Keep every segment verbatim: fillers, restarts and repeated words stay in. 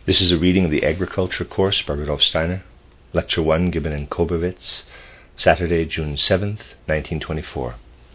This is a reading of the Agriculture course by Rudolf Steiner, Lecture one given in Kobrovitz, Saturday, June seventh, nineteen twenty-four.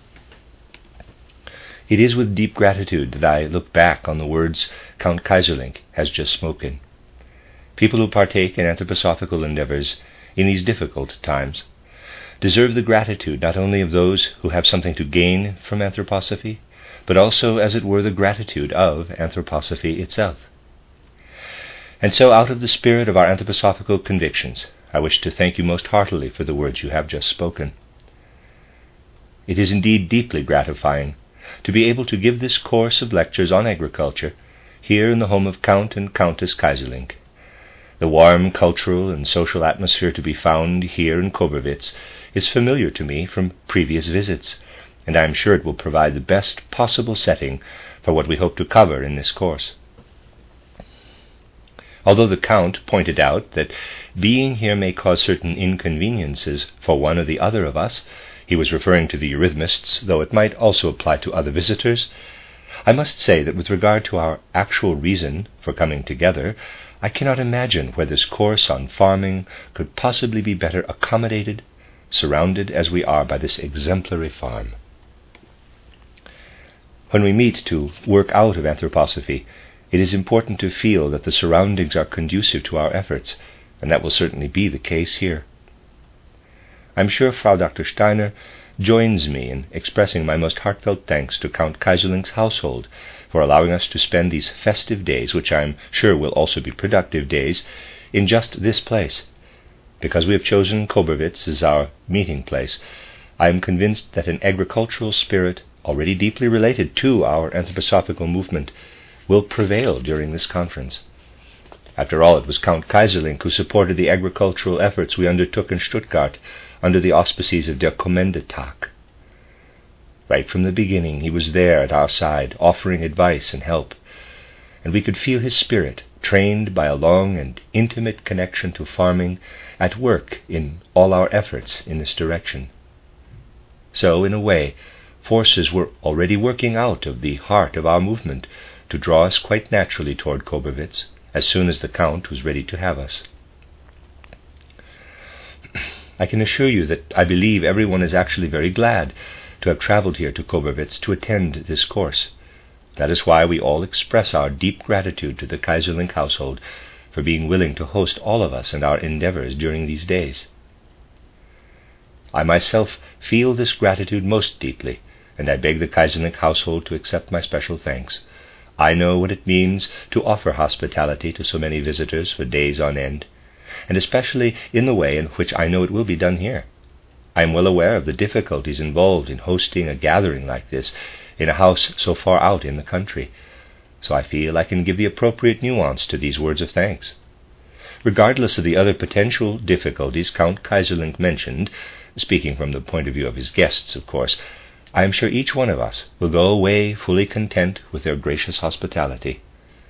It is with deep gratitude that I look back on the words Count Keyserlingk has just spoken. People who partake in anthroposophical endeavors in these difficult times deserve the gratitude not only of those who have something to gain from anthroposophy, but also, as it were, the gratitude of anthroposophy itself. And so, out of the spirit of our anthroposophical convictions, I wish to thank you most heartily for the words you have just spoken. It is indeed deeply gratifying to be able to give this course of lectures on agriculture here in the home of Count and Countess Keyserlingk. The warm cultural and social atmosphere to be found here in Kobrovitz is familiar to me from previous visits, and I am sure it will provide the best possible setting for what we hope to cover in this course. Although the Count pointed out that being here may cause certain inconveniences for one or the other of us, he was referring to the eurythmists, though it might also apply to other visitors, I must say that with regard to our actual reason for coming together, I cannot imagine where this course on farming could possibly be better accommodated, surrounded as we are by this exemplary farm. When we meet to work out of anthroposophy, it is important to feel that the surroundings are conducive to our efforts, and that will certainly be the case here. I am sure Frau Doctor Steiner joins me in expressing my most heartfelt thanks to Count Keyserlink's household for allowing us to spend these festive days, which I am sure will also be productive days, in just this place. Because we have chosen Kobrovitz as our meeting place, I am convinced that an agricultural spirit, already deeply related to our anthroposophical movement, will prevail during this conference. After all, it was Count Keyserlingk who supported the agricultural efforts we undertook in Stuttgart under the auspices of Der Kommandetag. Right from the beginning, he was there at our side, offering advice and help, and we could feel his spirit, trained by a long and intimate connection to farming, at work in all our efforts in this direction. So, in a way, forces were already working out of the heart of our movement to draw us quite naturally toward Kobrovitz, as soon as the Count was ready to have us. I can assure you that I believe everyone is actually very glad to have traveled here to Kobrovitz to attend this course. That is why we all express our deep gratitude to the Keyserlingk household for being willing to host all of us in our endeavors during these days. I myself feel this gratitude most deeply, and I beg the Keyserlingk household to accept my special thanks. I know what it means to offer hospitality to so many visitors for days on end, and especially in the way in which I know it will be done here. I am well aware of the difficulties involved in hosting a gathering like this in a house so far out in the country, so I feel I can give the appropriate nuance to these words of thanks. Regardless of the other potential difficulties Count Keyserlingk mentioned, speaking from the point of view of his guests, of course, I am sure each one of us will go away fully content with their gracious hospitality.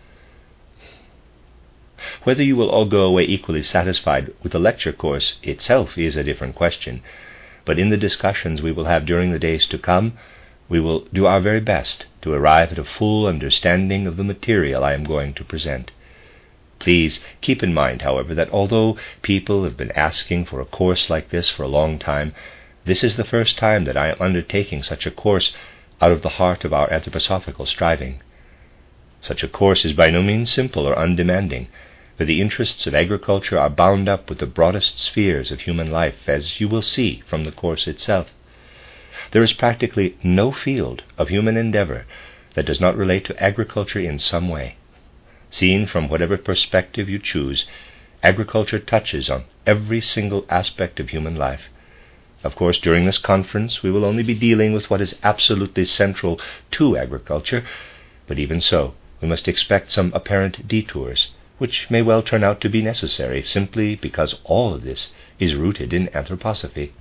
Whether you will all go away equally satisfied with the lecture course itself is a different question, but in the discussions we will have during the days to come, we will do our very best to arrive at a full understanding of the material I am going to present. Please keep in mind, however, that although people have been asking for a course like this for a long time, this is the first time that I am undertaking such a course out of the heart of our anthroposophical striving. Such a course is by no means simple or undemanding, for the interests of agriculture are bound up with the broadest spheres of human life, as you will see from the course itself. There is practically no field of human endeavor that does not relate to agriculture in some way. Seen from whatever perspective you choose, agriculture touches on every single aspect of human life. Of course, during this conference we will only be dealing with what is absolutely central to agriculture, but even so, we must expect some apparent detours, which may well turn out to be necessary simply because all of this is rooted in anthroposophy.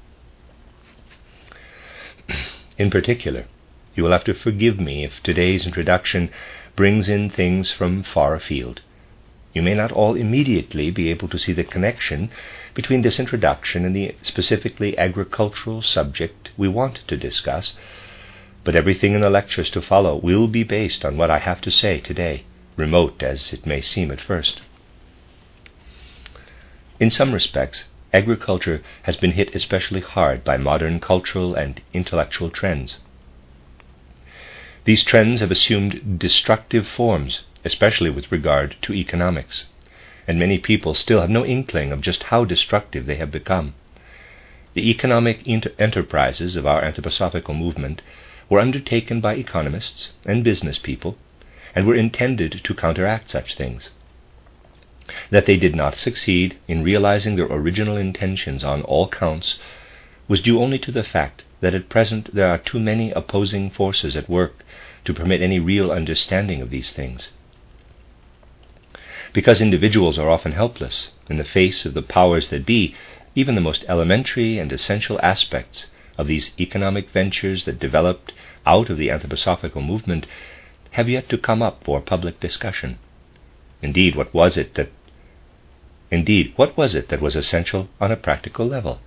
In particular, you will have to forgive me if today's introduction brings in things from far afield. You may not all immediately be able to see the connection between this introduction and the specifically agricultural subject we want to discuss, but everything in the lectures to follow will be based on what I have to say today, remote as it may seem at first. In some respects, agriculture has been hit especially hard by modern cultural and intellectual trends. These trends have assumed destructive forms, especially with regard to economics, and many people still have no inkling of just how destructive they have become. The economic inter- enterprises of our anthroposophical movement were undertaken by economists and business people, and were intended to counteract such things. That they did not succeed in realizing their original intentions on all counts was due only to the fact that at present there are too many opposing forces at work to permit any real understanding of these things. Because individuals are often helpless in the face of the powers that be, even the most elementary and essential aspects of these economic ventures that developed out of the anthroposophical movement have yet to come up for public discussion. Indeed, what was it that Indeed, what was it that was essential on a practical level?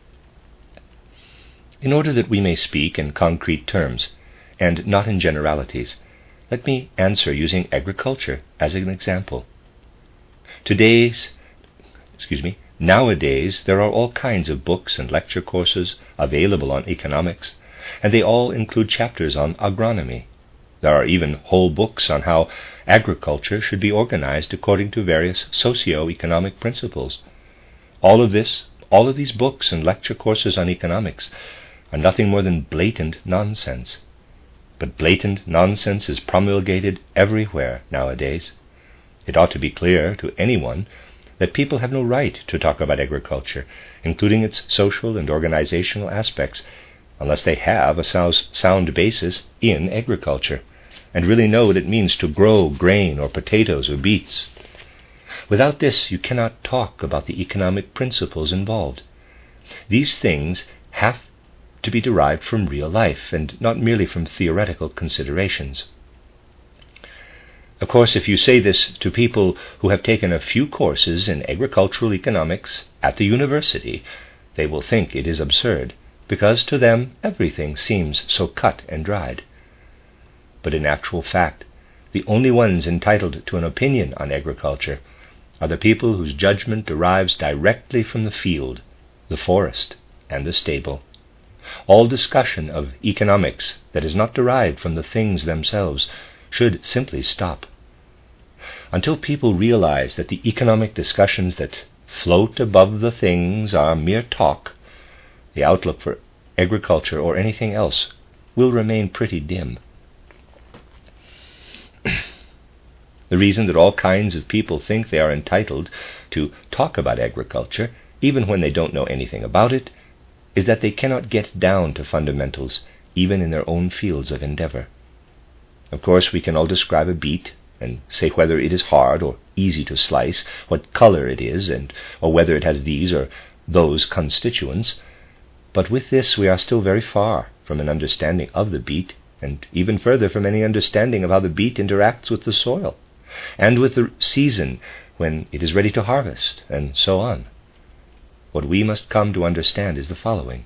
In order that we may speak in concrete terms, and not in generalities, let me answer using agriculture as an example. Today's, excuse me, nowadays there are all kinds of books and lecture courses available on economics, and they all include chapters on agronomy. There are even whole books on how agriculture should be organized according to various socio-economic principles. All of this, all of these books and lecture courses on economics are nothing more than blatant nonsense. But blatant nonsense is promulgated everywhere nowadays. It ought to be clear to anyone that people have no right to talk about agriculture, including its social and organizational aspects, unless they have a sound basis in agriculture, and really know what it means to grow grain or potatoes or beets. Without this, you cannot talk about the economic principles involved. These things have to be derived from real life, and not merely from theoretical considerations. Of course, if you say this to people who have taken a few courses in agricultural economics at the university, they will think it is absurd, because to them everything seems so cut and dried. But in actual fact, the only ones entitled to an opinion on agriculture are the people whose judgment derives directly from the field, the forest, and the stable. All discussion of economics that is not derived from the things themselves should simply stop. Until people realize that the economic discussions that float above the things are mere talk, the outlook for agriculture or anything else will remain pretty dim. The reason that all kinds of people think they are entitled to talk about agriculture, even when they don't know anything about it, is that they cannot get down to fundamentals even in their own fields of endeavor. Of course, we can all describe a beet and say whether it is hard or easy to slice, what color it is, and or whether it has these or those constituents. But with this we are still very far from an understanding of the beet, and even further from any understanding of how the beet interacts with the soil, and with the season when it is ready to harvest, and so on. What we must come to understand is the following.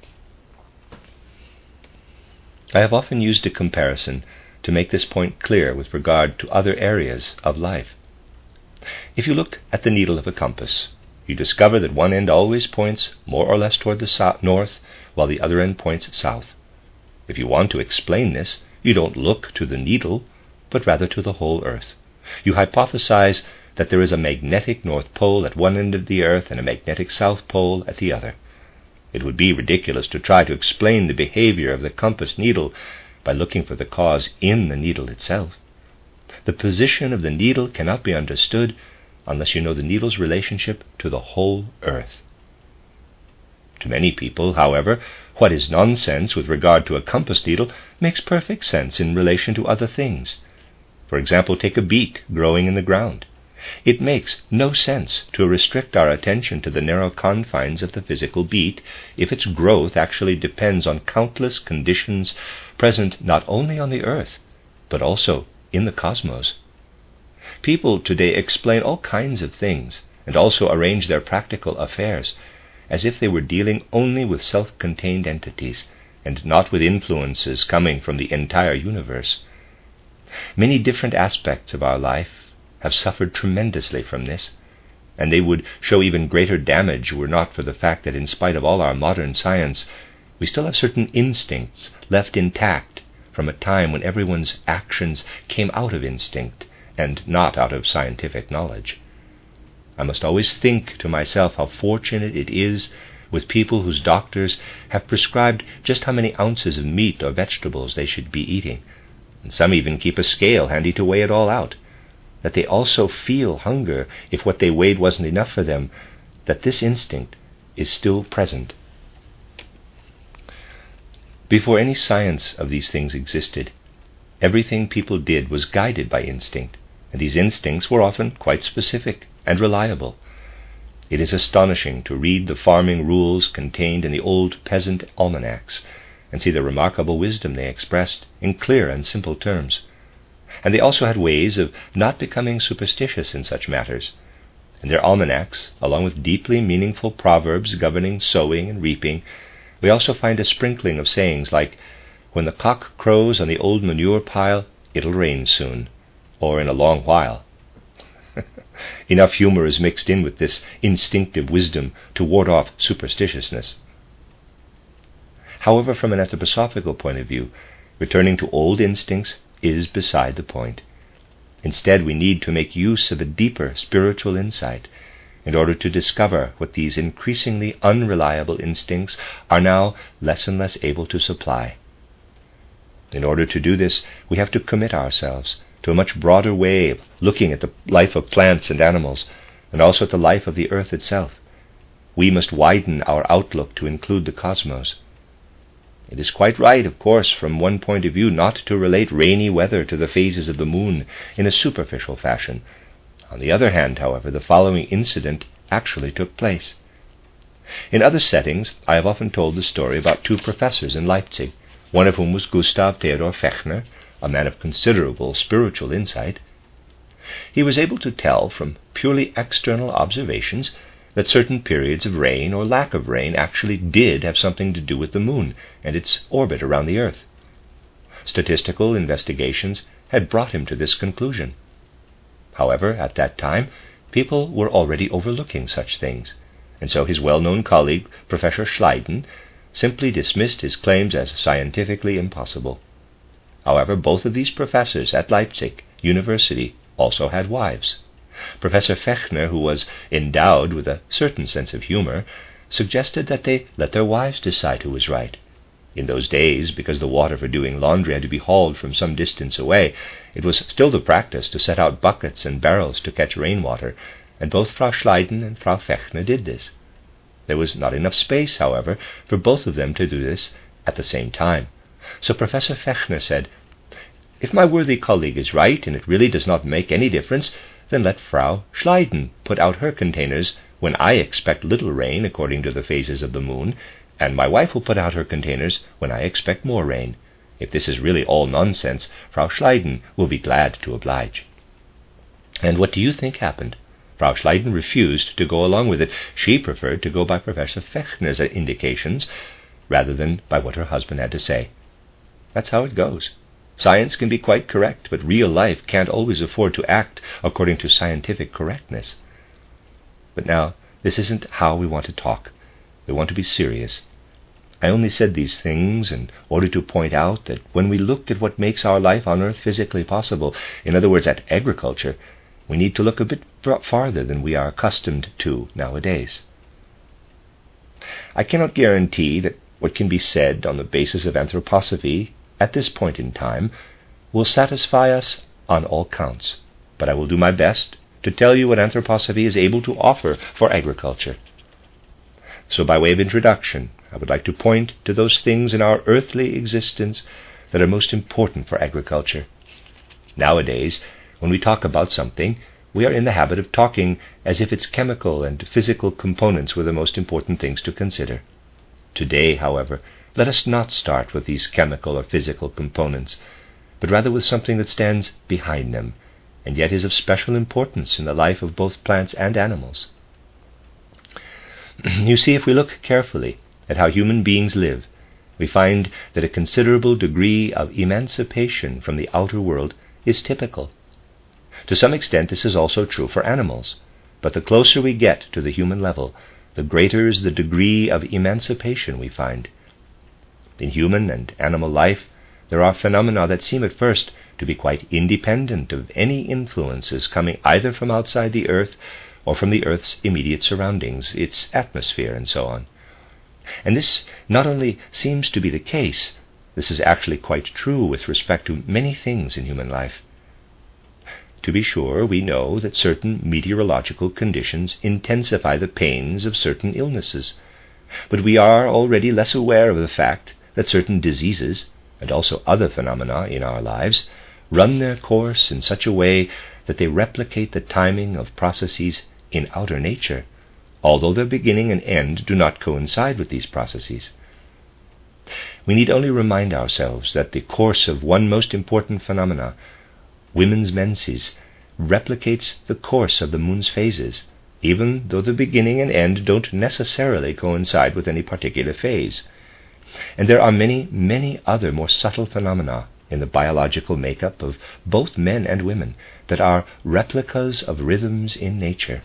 I have often used a comparison to make this point clear with regard to other areas of life. If you look at the needle of a compass, you discover that one end always points more or less toward the so- north, while the other end points south. If you want to explain this, you don't look to the needle, but rather to the whole earth. You hypothesize that there is a magnetic north pole at one end of the earth and a magnetic south pole at the other. It would be ridiculous to try to explain the behavior of the compass needle by looking for the cause in the needle itself. The position of the needle cannot be understood unless you know the needle's relationship to the whole earth. To many people, however, what is nonsense with regard to a compass needle makes perfect sense in relation to other things. For example, take a beet growing in the ground. It makes no sense to restrict our attention to the narrow confines of the physical beet if its growth actually depends on countless conditions present not only on the earth, but also in the cosmos. People today explain all kinds of things and also arrange their practical affairs as if they were dealing only with self-contained entities and not with influences coming from the entire universe. Many different aspects of our life have suffered tremendously from this, and they would show even greater damage were not for the fact that in spite of all our modern science, we still have certain instincts left intact from a time when everyone's actions came out of instinct and not out of scientific knowledge. I must always think to myself how fortunate it is with people whose doctors have prescribed just how many ounces of meat or vegetables they should be eating, and some even keep a scale handy to weigh it all out, that they also feel hunger if what they weighed wasn't enough for them, that this instinct is still present. Before any science of these things existed, everything people did was guided by instinct, and these instincts were often quite specific and reliable. It is astonishing to read the farming rules contained in the old peasant almanacs and see the remarkable wisdom they expressed in clear and simple terms. And they also had ways of not becoming superstitious in such matters. In their almanacs, along with deeply meaningful proverbs governing sowing and reaping, we also find a sprinkling of sayings like, "When the cock crows on the old manure pile, it'll rain soon," or "in a long while." Enough humor is mixed in with this instinctive wisdom to ward off superstitiousness. However, from an anthroposophical point of view, returning to old instincts is beside the point. Instead, we need to make use of a deeper spiritual insight in order to discover what these increasingly unreliable instincts are now less and less able to supply. In order to do this, we have to commit ourselves to a much broader way of looking at the life of plants and animals, and also at the life of the earth itself. We must widen our outlook to include the cosmos. It is quite right, of course, from one point of view, not to relate rainy weather to the phases of the moon in a superficial fashion. On the other hand, however, the following incident actually took place. In other settings, I have often told the story about two professors in Leipzig, one of whom was Gustav Theodor Fechner, a man of considerable spiritual insight. He was able to tell from purely external observations that certain periods of rain or lack of rain actually did have something to do with the moon and its orbit around the earth. Statistical investigations had brought him to this conclusion. However, at that time, people were already overlooking such things, and so his well-known colleague, Professor Schleiden, simply dismissed his claims as scientifically impossible. However, both of these professors at Leipzig University also had wives. Professor Fechner, who was endowed with a certain sense of humor, suggested that they let their wives decide who was right. In those days, because the water for doing laundry had to be hauled from some distance away, it was still the practice to set out buckets and barrels to catch rainwater, and both Frau Schleiden and Frau Fechner did this. There was not enough space, however, for both of them to do this at the same time. So Professor Fechner said, "If my worthy colleague is right, and it really does not make any difference, then let Frau Schleiden put out her containers when I expect little rain according to the phases of the moon, and my wife will put out her containers when I expect more rain. If this is really all nonsense, Frau Schleiden will be glad to oblige." And what do you think happened? Frau Schleiden refused to go along with it. She preferred to go by Professor Fechner's indications rather than by what her husband had to say. That's how it goes. Science can be quite correct, but real life can't always afford to act according to scientific correctness. But now, this isn't how we want to talk. We want to be serious. I only said these things in order to point out that when we look at what makes our life on earth physically possible, in other words, at agriculture, we need to look a bit farther than we are accustomed to nowadays. I cannot guarantee that what can be said on the basis of anthroposophy at this point in time will satisfy us on all counts, but I will do my best to tell you what anthroposophy is able to offer for agriculture. So by way of introduction, I would like to point to those things in our earthly existence that are most important for agriculture. Nowadays, when we talk about something, we are in the habit of talking as if its chemical and physical components were the most important things to consider. Today, however, let us not start with these chemical or physical components, but rather with something that stands behind them, and yet is of special importance in the life of both plants and animals. You see, if we look carefully at how human beings live, we find that a considerable degree of emancipation from the outer world is typical. To some extent, this is also true for animals. But the closer we get to the human level, the greater is the degree of emancipation we find. In human and animal life, there are phenomena that seem at first to be quite independent of any influences coming either from outside the earth or from the earth's immediate surroundings, its atmosphere, and so on. And this not only seems to be the case, this is actually quite true with respect to many things in human life. To be sure, we know that certain meteorological conditions intensify the pains of certain illnesses, but we are already less aware of the fact that certain diseases, and also other phenomena in our lives, run their course in such a way that they replicate the timing of processes in outer nature, although their beginning and end do not coincide with these processes. We need only remind ourselves that the course of one most important phenomena, women's menses, replicates the course of the moon's phases, even though the beginning and end don't necessarily coincide with any particular phase. And there are many, many other more subtle phenomena in the biological makeup of both men and women that are replicas of rhythms in nature.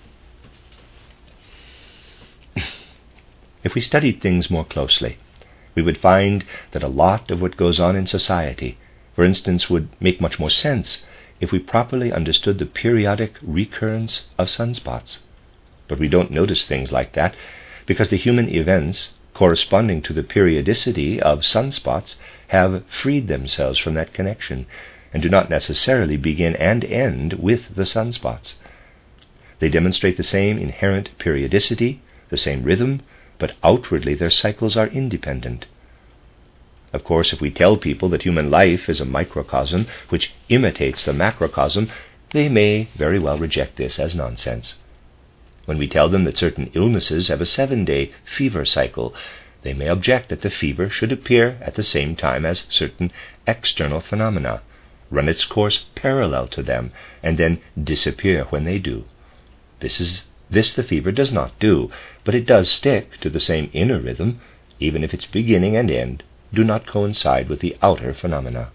If we studied things more closely, we would find that a lot of what goes on in society, for instance, would make much more sense if we properly understood the periodic recurrence of sunspots. But we don't notice things like that because the human events corresponding to the periodicity of sunspots have freed themselves from that connection and do not necessarily begin and end with the sunspots. They demonstrate the same inherent periodicity, the same rhythm, but outwardly their cycles are independent. Of course, if we tell people that human life is a microcosm which imitates the macrocosm, they may very well reject this as nonsense. When we tell them that certain illnesses have a seven-day fever cycle, they may object that the fever should appear at the same time as certain external phenomena, run its course parallel to them, and then disappear when they do. This is this the fever does not do, but it does stick to the same inner rhythm, even if its beginning and end do not coincide with the outer phenomena.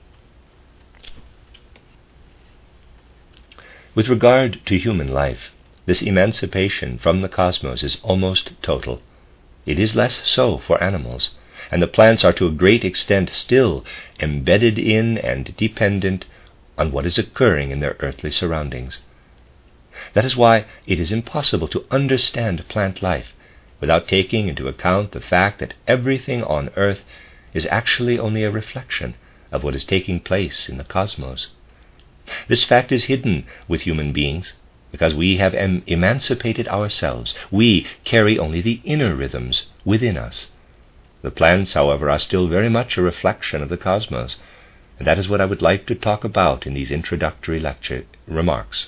With regard to human life, this emancipation from the cosmos is almost total. It is less so for animals, and the plants are to a great extent still embedded in and dependent on what is occurring in their earthly surroundings. That is why it is impossible to understand plant life without taking into account the fact that everything on earth is actually only a reflection of what is taking place in the cosmos. This fact is hidden with human beings because we have em- emancipated ourselves. We carry only the inner rhythms within us. The plants, however, are still very much a reflection of the cosmos, and that is what I would like to talk about in these introductory lecture remarks.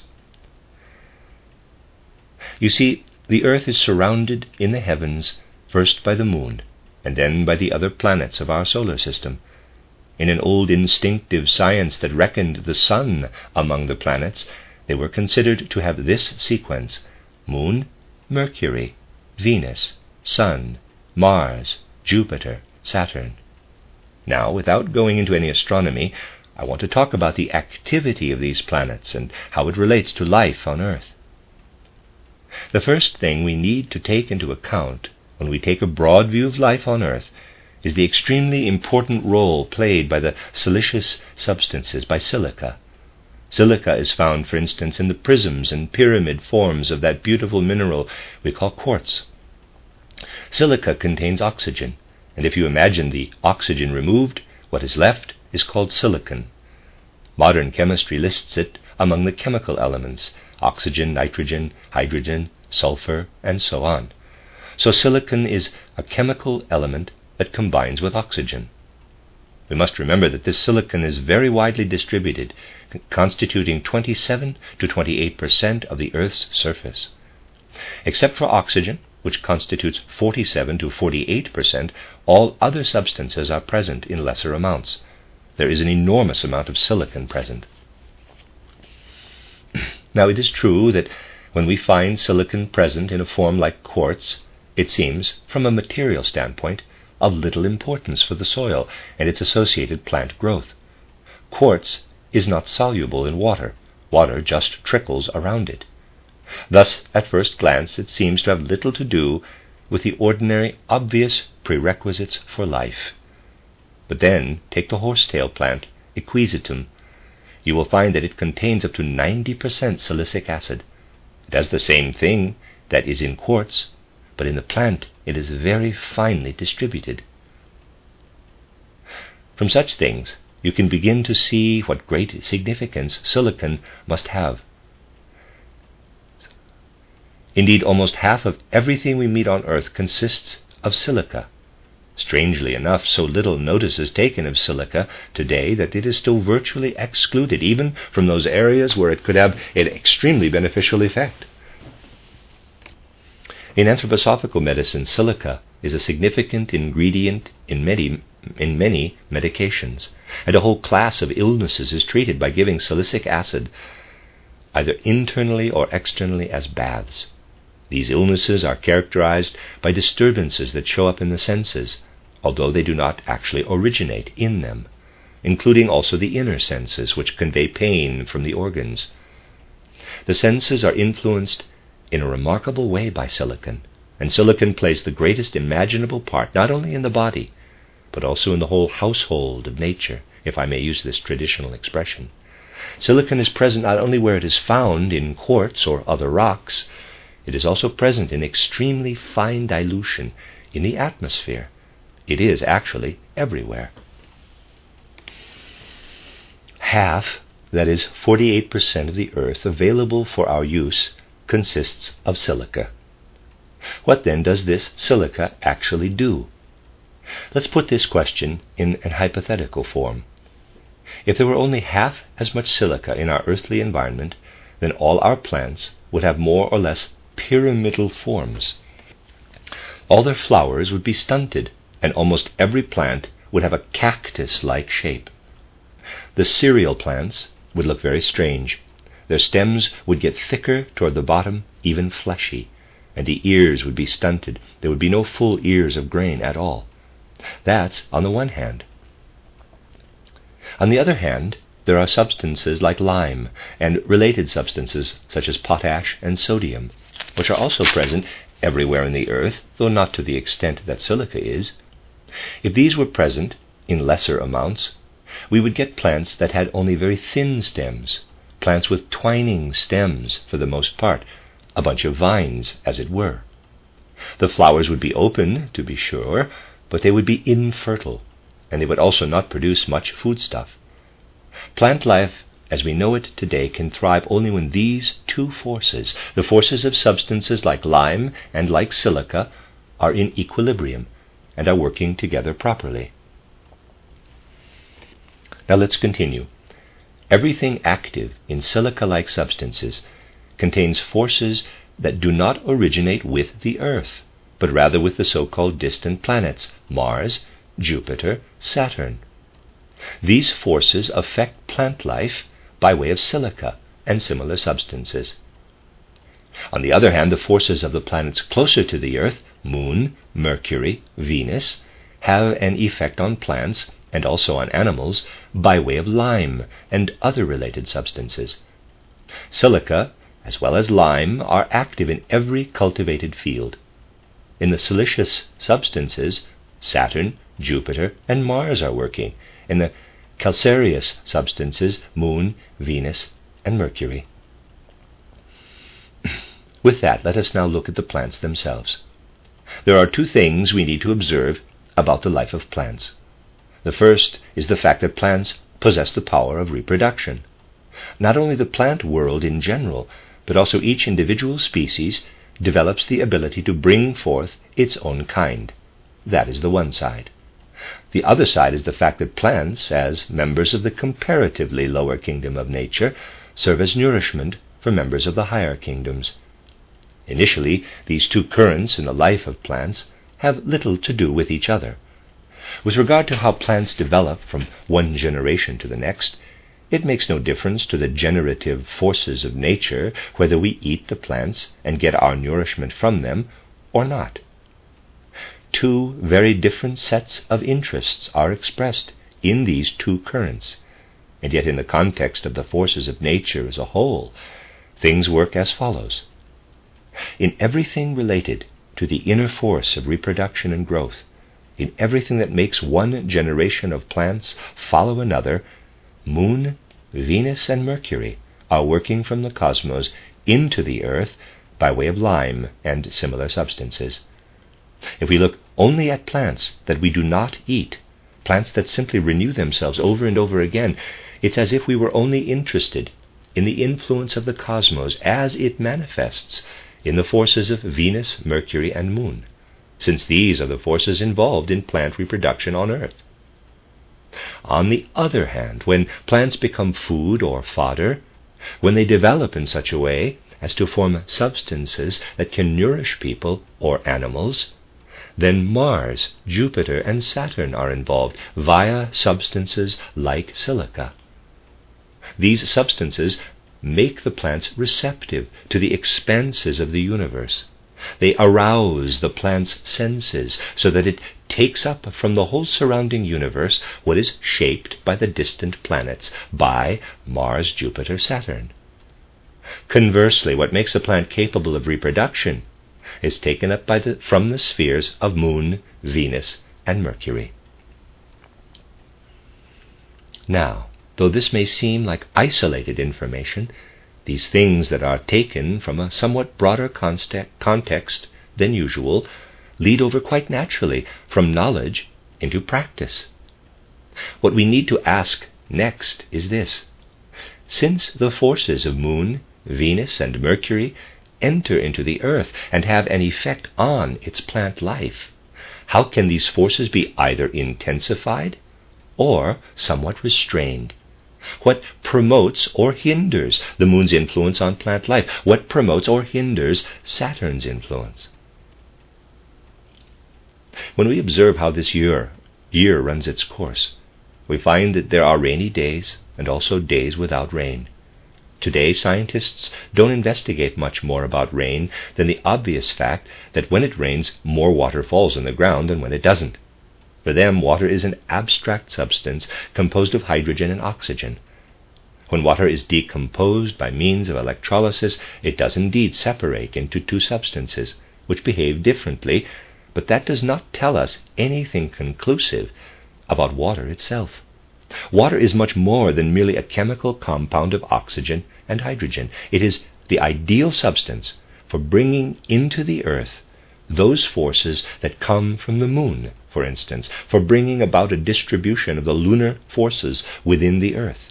You see, the earth is surrounded in the heavens first by the moon, and then by the other planets of our solar system. In an old instinctive science that reckoned the sun among the planets, they were considered to have this sequence: Moon, Mercury, Venus, Sun, Mars, Jupiter, Saturn. Now, without going into any astronomy, I want to talk about the activity of these planets and how it relates to life on Earth. The first thing we need to take into account when we take a broad view of life on Earth is the extremely important role played by the siliceous substances, by silica. Silica is found, for instance, in the prisms and pyramid forms of that beautiful mineral we call quartz. Silica contains oxygen, and if you imagine the oxygen removed, what is left is called silicon. Modern chemistry lists it among the chemical elements: oxygen, nitrogen, hydrogen, sulfur, and so on. So silicon is a chemical element that combines with oxygen. We must remember that this silicon is very widely distributed, constituting twenty-seven to twenty-eight percent of the Earth's surface. Except for oxygen, which constitutes forty-seven to forty-eight percent, all other substances are present in lesser amounts. There is an enormous amount of silicon present. Now, it is true that when we find silicon present in a form like quartz, it seems, from a material standpoint, of little importance for the soil and its associated plant growth. Quartz is not soluble in water. Water just trickles around it. Thus, at first glance, it seems to have little to do with the ordinary, obvious prerequisites for life. But then, take the horsetail plant, Equisetum. You will find that it contains up to ninety percent silicic acid. It has the same thing that is in quartz, but in the plant it is very finely distributed. From such things, you can begin to see what great significance silicon must have. Indeed, almost half of everything we meet on Earth consists of silica. Strangely enough, so little notice is taken of silica today that it is still virtually excluded, even from those areas where it could have an extremely beneficial effect. In anthroposophical medicine, silica is a significant ingredient in many, in many medications, and a whole class of illnesses is treated by giving silicic acid either internally or externally as baths. These illnesses are characterized by disturbances that show up in the senses, although they do not actually originate in them, including also the inner senses, which convey pain from the organs. The senses are influenced in a remarkable way by silicon, and silicon plays the greatest imaginable part, not only in the body, but also in the whole household of nature, if I may use this traditional expression. Silicon is present not only where it is found in quartz or other rocks, it is also present in extremely fine dilution in the atmosphere. It is actually everywhere. Half, that is forty-eight percent of the earth available for our use, consists of silica. What then does this silica actually do? Let's put this question in an hypothetical form. If there were only half as much silica in our earthly environment, then all our plants would have more or less pyramidal forms. All their flowers would be stunted, and almost every plant would have a cactus-like shape. The cereal plants would look very strange. Their stems would get thicker toward the bottom, even fleshy, and the ears would be stunted. There would be no full ears of grain at all. That's on the one hand. On the other hand, there are substances like lime and related substances such as potash and sodium, which are also present everywhere in the earth, though not to the extent that silica is. If these were present in lesser amounts, we would get plants that had only very thin stems, plants with twining stems for the most part, a bunch of vines, as it were. The flowers would be open, to be sure, but they would be infertile, and they would also not produce much foodstuff. Plant life, as we know it today, can thrive only when these two forces, the forces of substances like lime and like silica, are in equilibrium and are working together properly. Now let's continue. Everything active in silica-like substances contains forces that do not originate with the Earth, but rather with the so-called distant planets, Mars, Jupiter, Saturn. These forces affect plant life by way of silica and similar substances. On the other hand, the forces of the planets closer to the Earth, Moon, Mercury, Venus, have an effect on plants and also on animals by way of lime and other related substances. Silica, as well as lime, are active in every cultivated field. In the siliceous substances, Saturn, Jupiter, and Mars are working. In the calcareous substances, Moon, Venus, and Mercury. With that, let us now look at the plants themselves. There are two things we need to observe about the life of plants. The first is the fact that plants possess the power of reproduction. Not only the plant world in general, but also each individual species develops the ability to bring forth its own kind. That is the one side. The other side is the fact that plants, as members of the comparatively lower kingdom of nature, serve as nourishment for members of the higher kingdoms. Initially, these two currents in the life of plants have little to do with each other. With regard to how plants develop from one generation to the next, it makes no difference to the generative forces of nature whether we eat the plants and get our nourishment from them or not. Two very different sets of interests are expressed in these two currents, and yet in the context of the forces of nature as a whole, things work as follows. In everything related to the inner force of reproduction and growth, in everything that makes one generation of plants follow another, Moon, Venus, and Mercury are working from the cosmos into the earth by way of lime and similar substances. If we look only at plants that we do not eat, plants that simply renew themselves over and over again, it's as if we were only interested in the influence of the cosmos as it manifests in the forces of Venus, Mercury, and Moon, since these are the forces involved in plant reproduction on Earth. On the other hand, when plants become food or fodder, when they develop in such a way as to form substances that can nourish people or animals, then Mars, Jupiter, and Saturn are involved via substances like silica. These substances make the plants receptive to the expanses of the universe. They arouse the plant's senses so that it takes up from the whole surrounding universe what is shaped by the distant planets, by Mars, Jupiter, Saturn. Conversely, what makes a plant capable of reproduction is taken up by the, from the spheres of Moon, Venus, and Mercury. Now, though this may seem like isolated information, these things that are taken from a somewhat broader context than usual lead over quite naturally from knowledge into practice. What we need to ask next is this: since the forces of Moon, Venus, and Mercury enter into the earth and have an effect on its plant life, how can these forces be either intensified or somewhat restrained? What promotes or hinders the Moon's influence on plant life? What promotes or hinders Saturn's influence? When we observe how this year, year runs its course, we find that there are rainy days and also days without rain. Today, scientists don't investigate much more about rain than the obvious fact that when it rains, more water falls on the ground than when it doesn't. For them, water is an abstract substance composed of hydrogen and oxygen. When water is decomposed by means of electrolysis, it does indeed separate into two substances, which behave differently, but that does not tell us anything conclusive about water itself. Water is much more than merely a chemical compound of oxygen and hydrogen. It is the ideal substance for bringing into the earth those forces that come from the Moon, for instance, for bringing about a distribution of the lunar forces within the earth.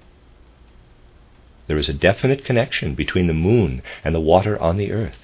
There is a definite connection between the Moon and the water on the earth.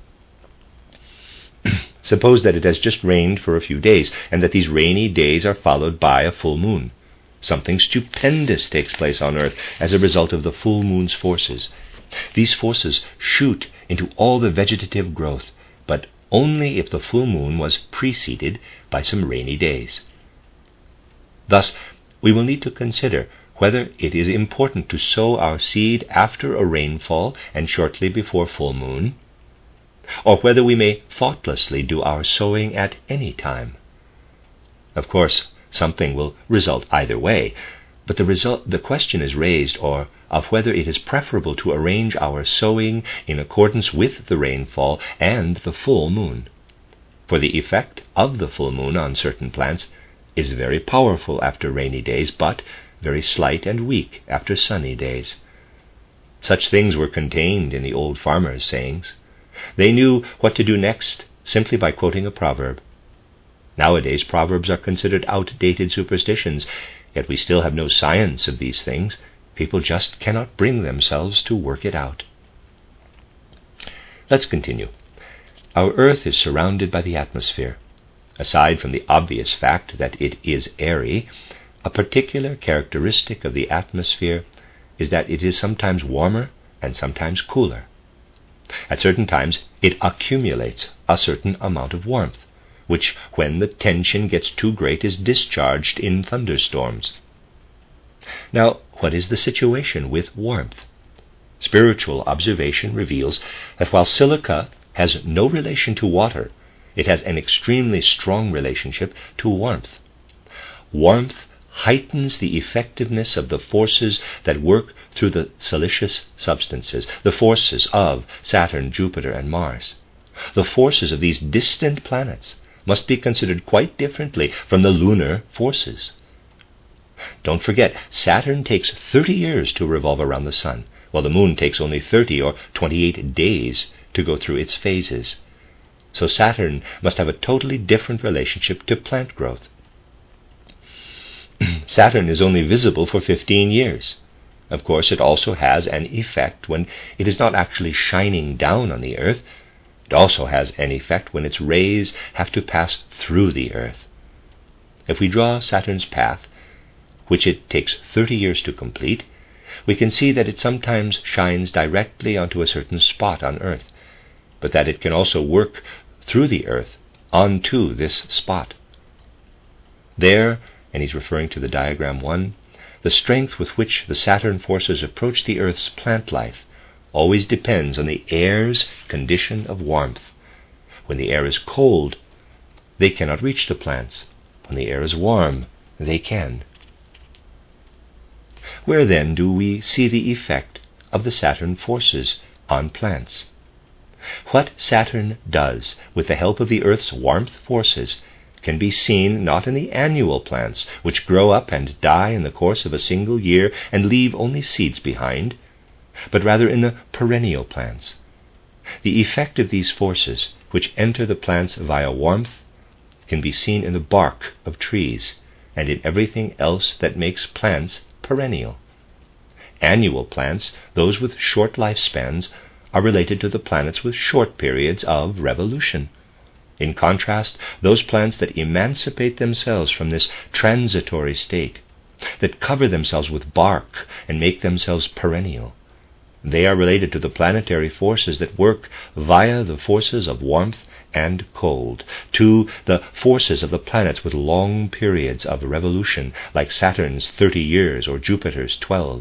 Suppose that it has just rained for a few days, and that these rainy days are followed by a full moon. Something stupendous takes place on earth as a result of the full moon's forces. These forces shoot into all the vegetative growth, but only if the full moon was preceded by some rainy days. Thus, we will need to consider whether it is important to sow our seed after a rainfall and shortly before full moon, or whether we may thoughtlessly do our sowing at any time. Of course, something will result either way, but the result, the question is raised, or of whether it is preferable to arrange our sowing in accordance with the rainfall and the full moon. For the effect of the full moon on certain plants is very powerful after rainy days, but very slight and weak after sunny days. Such things were contained in the old farmers' sayings. They knew what to do next simply by quoting a proverb. Nowadays, proverbs are considered outdated superstitions, yet we still have no science of these things. People just cannot bring themselves to work it out. Let's continue. Our Earth is surrounded by the atmosphere. Aside from the obvious fact that it is airy, a particular characteristic of the atmosphere is that it is sometimes warmer and sometimes cooler. At certain times, it accumulates a certain amount of warmth, which, when the tension gets too great, is discharged in thunderstorms. Now, what is the situation with warmth? Spiritual observation reveals that while silica has no relation to water, it has an extremely strong relationship to warmth. Warmth heightens the effectiveness of the forces that work through the siliceous substances, the forces of Saturn, Jupiter, and Mars. The forces of these distant planets must be considered quite differently from the lunar forces. Don't forget, Saturn takes thirty years to revolve around the Sun, while the Moon takes only thirty or twenty-eight days to go through its phases. So Saturn must have a totally different relationship to plant growth. Saturn is only visible for fifteen years. Of course, it also has an effect when it is not actually shining down on the Earth. It also has an effect when its rays have to pass through the Earth. If we draw Saturn's path, which it takes thirty years to complete, we can see that it sometimes shines directly onto a certain spot on Earth, but that it can also work through the Earth onto this spot. There, and he's referring to the diagram one, the strength with which the Saturn forces approach the Earth's plant life always depends on the air's condition of warmth. When the air is cold, they cannot reach the plants. When the air is warm, they can. Where then do we see the effect of the Saturn forces on plants? What Saturn does with the help of the Earth's warmth forces can be seen not in the annual plants, which grow up and die in the course of a single year and leave only seeds behind, but rather in the perennial plants. The effect of these forces, which enter the plants via warmth, can be seen in the bark of trees and in everything else that makes plants perennial. Annual plants, those with short lifespans, are related to the planets with short periods of revolution. In contrast, those plants that emancipate themselves from this transitory state, that cover themselves with bark and make themselves perennial, they are related to the planetary forces that work via the forces of warmth and cold, to the forces of the planets with long periods of revolution, like Saturn's thirty years or Jupiter's twelve.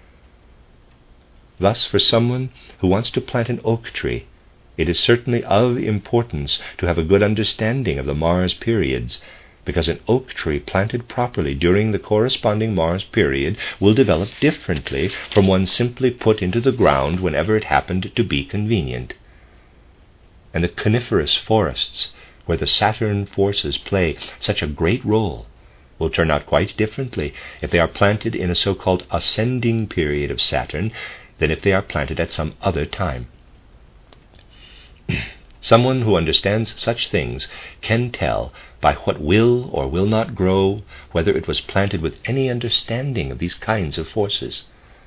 Thus, for someone who wants to plant an oak tree, it is certainly of importance to have a good understanding of the Mars periods, because an oak tree planted properly during the corresponding Mars period will develop differently from one simply put into the ground whenever it happened to be convenient. And the coniferous forests, where the Saturn forces play such a great role, will turn out quite differently if they are planted in a so-called ascending period of Saturn than if they are planted at some other time. Someone who understands such things can tell by what will or will not grow whether it was planted with any understanding of these kinds of forces.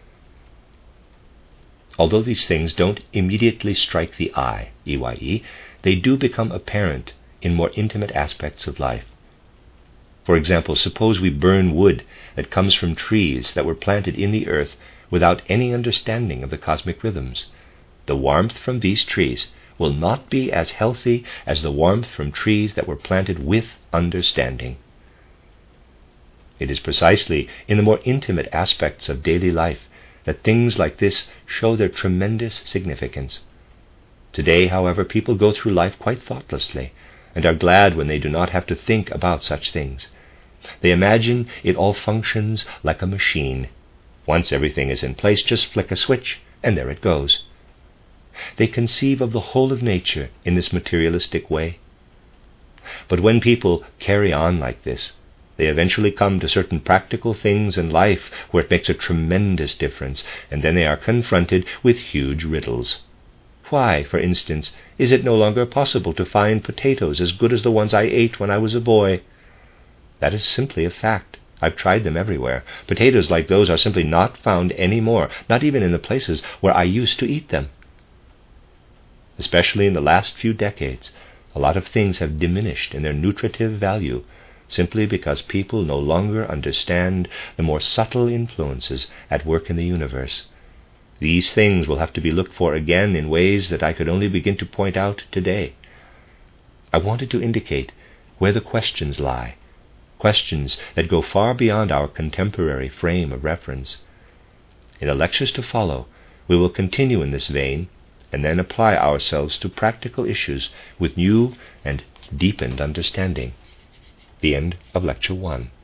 Although these things don't immediately strike the eye, E Y E, they do become apparent in more intimate aspects of life. For example, suppose we burn wood that comes from trees that were planted in the earth without any understanding of the cosmic rhythms. The warmth from these trees will not be as healthy as the warmth from trees that were planted with understanding. It is precisely in the more intimate aspects of daily life that things like this show their tremendous significance. Today, however, people go through life quite thoughtlessly and are glad when they do not have to think about such things. They imagine it all functions like a machine. Once everything is in place, just flick a switch, and there it goes. They conceive of the whole of nature in this materialistic way. But when people carry on like this, they eventually come to certain practical things in life where it makes a tremendous difference, and then they are confronted with huge riddles. Why, for instance, is it no longer possible to find potatoes as good as the ones I ate when I was a boy? That is simply a fact. I've tried them everywhere. Potatoes like those are simply not found anymore, not even in the places where I used to eat them. Especially in the last few decades, a lot of things have diminished in their nutritive value simply because people no longer understand the more subtle influences at work in the universe. These things will have to be looked for again in ways that I could only begin to point out today. I wanted to indicate where the questions lie, questions that go far beyond our contemporary frame of reference. In the lectures to follow, we will continue in this vein and then apply ourselves to practical issues with new and deepened understanding. The end of Lecture one.